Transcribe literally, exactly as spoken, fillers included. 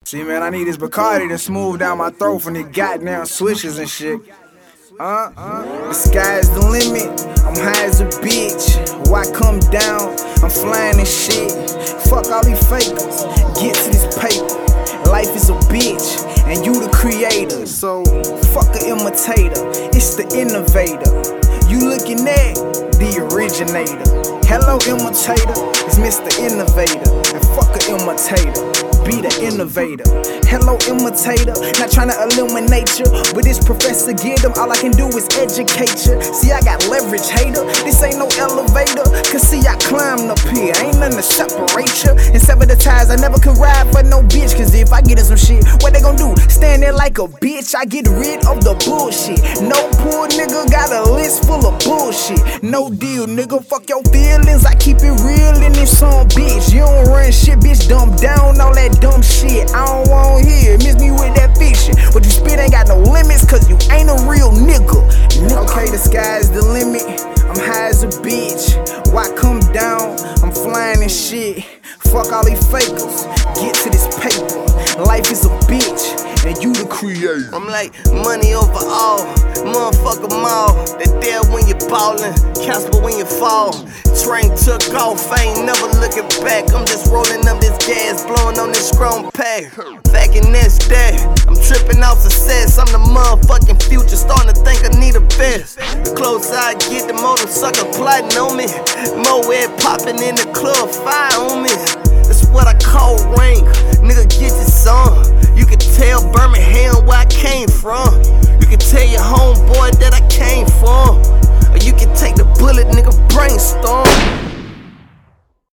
See, man, I need this Bacardi to smooth down my throat from these goddamn swishes and shit. Uh, uh, the sky's the limit, I'm high as a bitch. Why come down? I'm flying and shit. Fuck all these fakers, get to this paper. Life is a bitch, and you the creator. So, fuck a imitator, it's the innovator. You looking at the originator. Hello imitator, it's Mister Innovator. And fuck a imitator, be the innovator. Hello imitator, not trying to illuminate you, but this professor get them, all I can do is educate you. See, I got leverage, hater, this ain't no elevator. Cause see, I climbed up here, ain't nothing to separate you. And sever the ties, I never could ride for no bitch. Cause if I get in some shit, what they gon' do? Stand there like a bitch, I get rid of the bullshit. No poor nigga got a list full of bullshit. No deal, nigga, fuck your feelings, I keep it real in this song, bitch. You don't run shit, bitch, dumb down all that dumb shit. I don't want hear, miss me with that fiction. What you spit ain't got no limits, cause you ain't a real nigga. Okay, the sky's the limit, I'm high as a bitch. Why come down? I'm flying and shit. Fuck all these fakers, get to this paper. Life is a bitch, and you the creator. I'm like money over all, motherfuck 'em all. They there when you ballin', Casper when you fall. Train took off, I ain't never looking back. I'm just rolling up this gas, blowing on this strong pack. Back in this day, I'm tripping out success. I'm the motherfucking future, starting to think I need a best. The closer I get, the more the sucker plotting on me. More head popping in the club, fire on me.